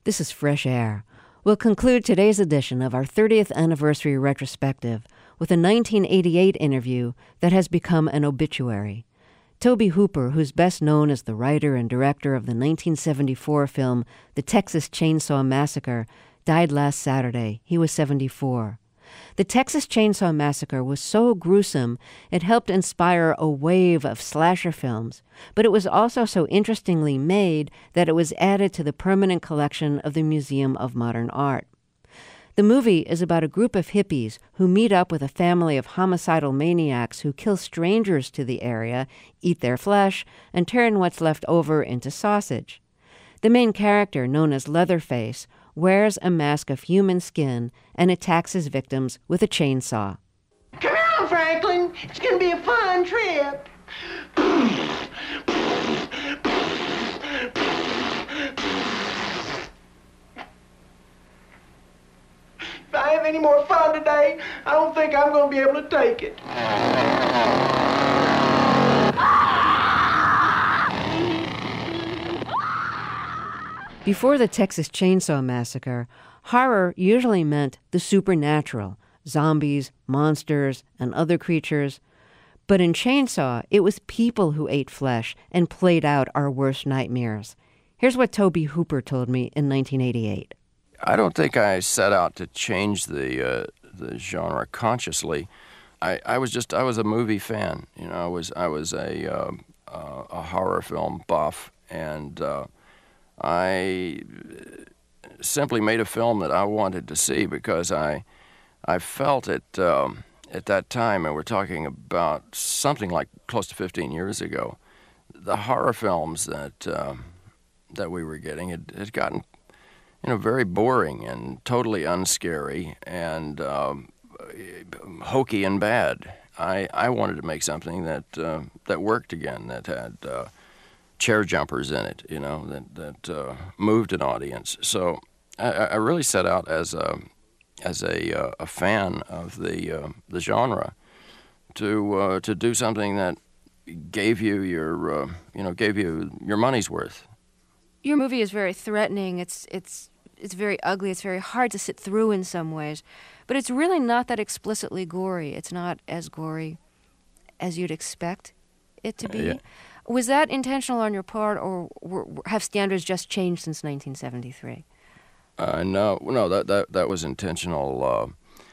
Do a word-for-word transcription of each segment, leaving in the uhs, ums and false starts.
This is Fresh Air. We'll conclude today's edition of our thirtieth anniversary retrospective with a nineteen eighty-eight interview that has become an obituary. Tobe Hooper, who's best known as the writer and director of the nineteen seventy-four film The Texas Chainsaw Massacre, died last Saturday. He was seventy-four. The Texas Chainsaw Massacre was so gruesome, it helped inspire a wave of slasher films, but it was also so interestingly made that it was added to the permanent collection of the Museum of Modern Art. The movie is about a group of hippies who meet up with a family of homicidal maniacs who kill strangers to the area, eat their flesh, and turn what's left over into sausage. The main character, known as Leatherface, wears a mask of human skin and attacks his victims with a chainsaw. Come on, Franklin. It's going to be a fun trip. If I have any more fun today, I don't think I'm going to be able to take it. Before the Texas Chainsaw Massacre, horror usually meant the supernatural, zombies, monsters, and other creatures. But in Chainsaw, it was people who ate flesh and played out our worst nightmares. Here's what Tobe Hooper told me in nineteen eighty-eight. I don't think I set out to change the uh, the genre consciously. I, I was just I was a movie fan. You know, I was I was a uh, uh, a horror film buff, and uh, I simply made a film that I wanted to see because I I felt it um, at that time, and we're talking about something like close to fifteen years ago. The horror films that uh, that we were getting had, had gotten, you know, very boring and totally unscary and um, hokey and bad. I, I wanted to make something that uh, that worked again, that had uh, chair jumpers in it, you know, that that uh, moved an audience. So I, I really set out as a as a uh, a fan of the uh, the genre to uh, to do something that gave you your uh, you know gave you your money's worth. Your movie is very threatening. It's it's it's very ugly. It's very hard to sit through in some ways, but it's really not that explicitly gory. It's not as gory as you'd expect it to be. Yeah. Was that intentional on your part, or were, have standards just changed since nineteen seventy-three? Uh, no, no, that that that was intentional, uh,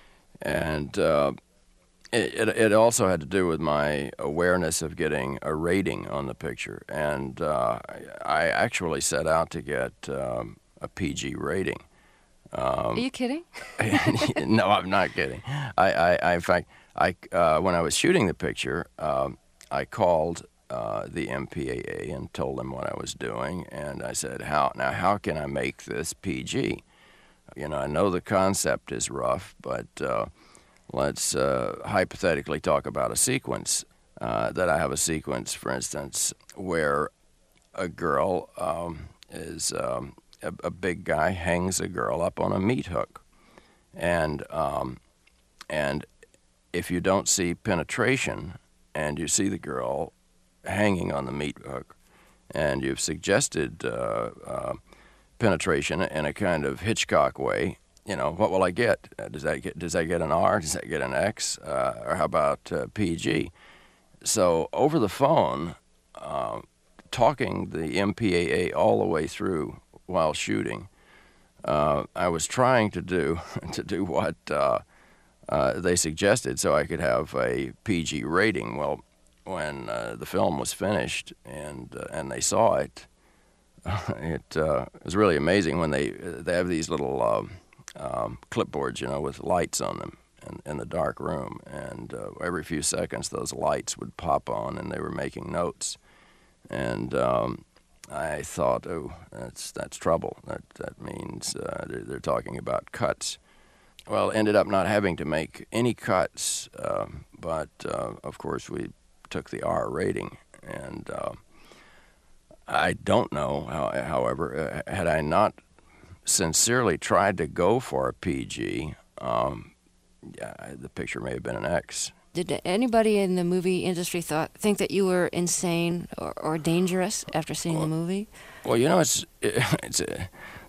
and uh, it, it it also had to do with my awareness of getting a rating on the picture, and uh, I actually set out to get um, a P G rating. Um, Are you kidding? No, I'm not kidding. I, I, I in fact, I uh, when I was shooting the picture, um, I called Uh, the M P A A and told them what I was doing, and I said, "How now? How can I make this P G? You know, I know the concept is rough, but uh, let's uh, hypothetically talk about a sequence. Uh, that I have a sequence, for instance, where a girl um, is um, a, a big guy hangs a girl up on a meat hook, and um, and if you don't see penetration, and you see the girl hanging on the meat hook, and you've suggested uh, uh, penetration in a kind of Hitchcock way, you know, what will I get? Uh, does that get does that get an R? Does that get an X? Uh, or how about uh, P G? So over the phone, uh, talking the M P A A all the way through while shooting, uh, I was trying to do to do what uh, uh, they suggested, so I could have a P G rating. Well, when uh, the film was finished and uh, and they saw it, it uh, was really amazing when they they have these little uh, um, clipboards, you know, with lights on them in, in the dark room, and uh, every few seconds those lights would pop on, and they were making notes, and um, I thought, oh, that's that's trouble. That that means uh, they're, they're talking about cuts. Well, ended up not having to make any cuts, uh, but uh, of course we took the R rating, and uh, I don't know, how, however, uh, had I not sincerely tried to go for a P G, um, yeah, the picture may have been an X. Did anybody in the movie industry thought think that you were insane or, or dangerous after seeing well, the movie? Well, you know, it's it's a,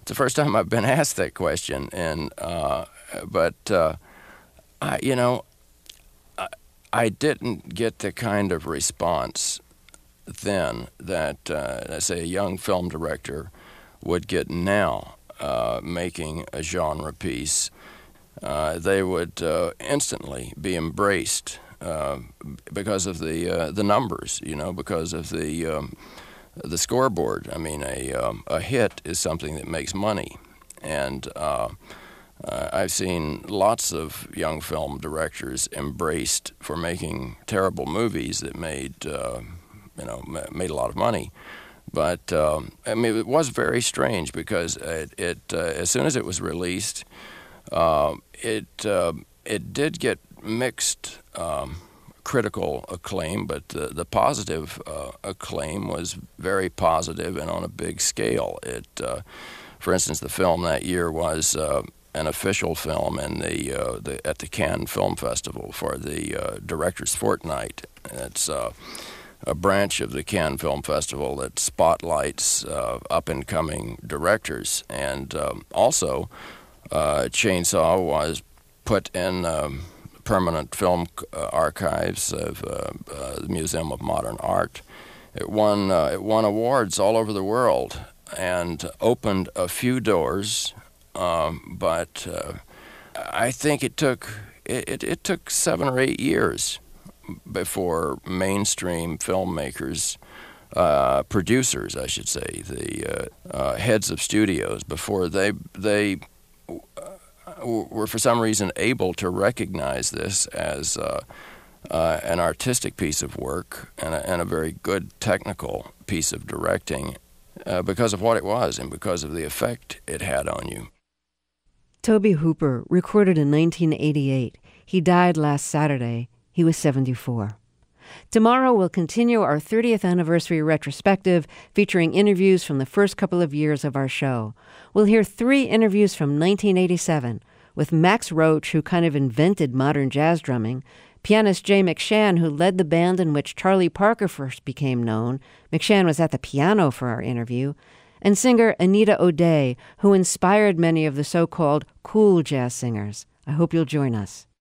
it's the first time I've been asked that question, and uh, but uh, I, you know, I, I didn't get the kind of response then that, uh, let's say, a young film director would get now, uh, making a genre piece. Uh, they would uh, instantly be embraced uh, because of the uh, the numbers, you know, because of the um, the scoreboard. I mean, a um, a hit is something that makes money, and uh, uh, I've seen lots of young film directors embraced for making terrible movies that made uh, you know made a lot of money. But um, I mean, it was very strange because it, it uh, as soon as it was released, uh, it uh, it did get mixed um, critical acclaim, but the, the positive uh, acclaim was very positive and on a big scale. It, uh, for instance, the film that year was uh, an official film in the, uh, the at the Cannes Film Festival for the uh, Directors Fortnight. It's uh, a branch of the Cannes Film Festival that spotlights uh, up-and-coming directors. And um, also, uh, Chainsaw was put in um, permanent film uh, archives of uh, uh, the Museum of Modern Art. It won, uh, it won awards all over the world and opened a few doors, um, but uh, I think it took it, it, it took seven or eight years before mainstream filmmakers, uh, producers, I should say, the uh, uh, heads of studios, before they they uh, were for some reason able to recognize this as uh, uh, an artistic piece of work and a, and a very good technical piece of directing uh, because of what it was and because of the effect it had on you. Tobe Hooper, recorded in nineteen eighty-eight. He died last Saturday. He was seventy-four. Tomorrow we'll continue our thirtieth anniversary retrospective featuring interviews from the first couple of years of our show. We'll hear three interviews from nineteen eighty-seven with Max Roach, who kind of invented modern jazz drumming, pianist Jay McShann, who led the band in which Charlie Parker first became known. McShann was at the piano for our interview. And singer Anita O'Day, who inspired many of the so-called cool jazz singers. I hope you'll join us.